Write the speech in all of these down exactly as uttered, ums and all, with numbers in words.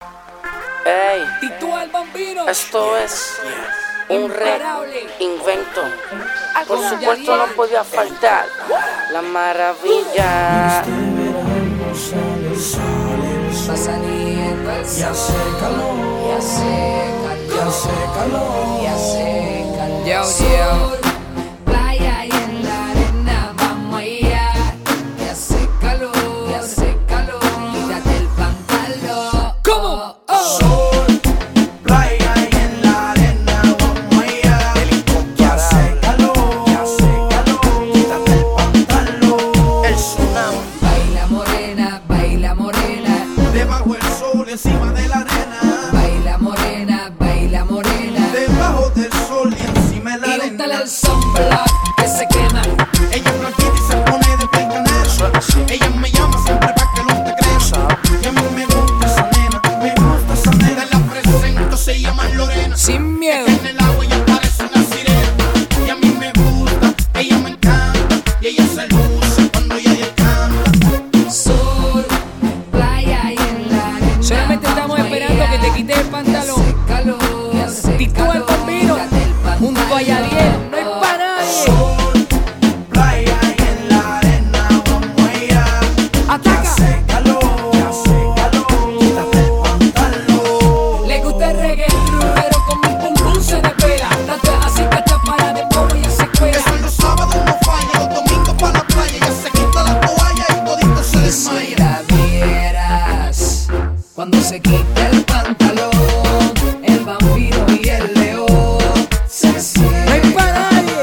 Ey, Tito el Bambino. esto es un reinvento. Por supuesto no podía faltar la maravilla. Va saliendo el sol. Ya hace calor, Ya hace calor. ya hace calor. Ya hace calor. Yo, Sol, playa y en la arena vamos allá. Ya hace calor. Ya hace calor. Quítate el pantalón. ¿Cómo? Oh. Sol, playa y en la arena vamos allá. Ya hace calor, ya hace calor. Quítate el pantalón. El tsunami. Baila morena, baila morena. Debajo el sol y encima de la arena. Baila morena, baila morena. Debajo del sol y encima de la Y arena. úntale el sunblock que se quema. Ella es blanquita y se pone de piel canela. Ella me llama siempre pa' que no te creas. Y a mí me gusta esa nena, me gusta esa nena. La presento, se llama Lorena. Sin miedo. En el agua ella parece una sirena. Y a mí me gusta, ella me encanta. Y ella se luce cuando ella canta. Sol, playa y en la arena. Solamente estamos vamos esperando allá. que te quites el pantalón. Ya hace calor, ya hace Tito el calor. Bambino, Quítate el junto a pantalón. Yadiel, no hay pa' nadie. Sol, playa y en la arena vamos allá. Ya Ataca. hace calor, ya hace calor. Quítate el pantalón. Le gusta el reggae, pero con mi pum pum se despela. Tanto es así que está para de poco y se Que cuela. son los sábados no falla, los domingos pa' la playa. Ya se quita la toalla y todito se Y si desmaya. la vieras cuando se quita el pantalón, el vampiro y el león se No hay cierran. pa' nadie.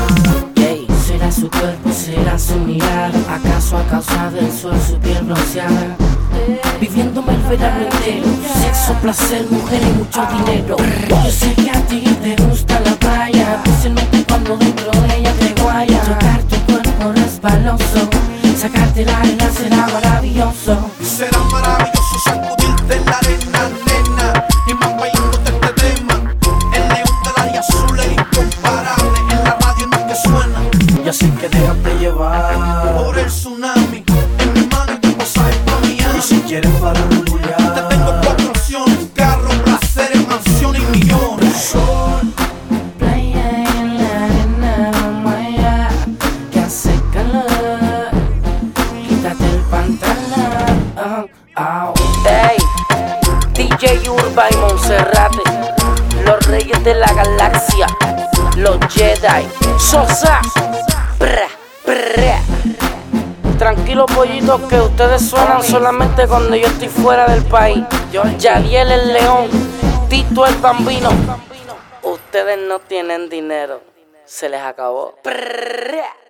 Ey, será su cuerpo, será su mirar. ¿Acaso a causa del sol su piel bronceada? Viviéndome el verano entero, sexo, placer, mujer y mucho dinero. Yo sé que a ti te gusta la playa, especialmente cuando dentro de ella te guaya. Tocar tu cuerpo resbaloso, sacarte la arena será maravilloso. Será maravilloso sacudirte en la arena, nena. Y más bailándote este tema. El león del área azul, el incomparable. En la radio no es que suena. Y así que déjate llevar por el tsunami. En mi mano tu pasaje pa' Miami. Y si quieres farandulear, te tengo cuatro opciones: carro, placeres, mansión y millones. Sol, Playa en la arena, vamos allá, que hace calor. Quítate el pantalón. Oh, oh. Ey, D J Urba y Monserrate, los reyes de la galaxia, los Jedi. Sosa, bra, bra. Tranquilo pollitos que ustedes suenan solamente cuando yo estoy fuera del país. Yadiel el león, Tito el Bambino. Ustedes no tienen dinero, se les acabó. Prrrra.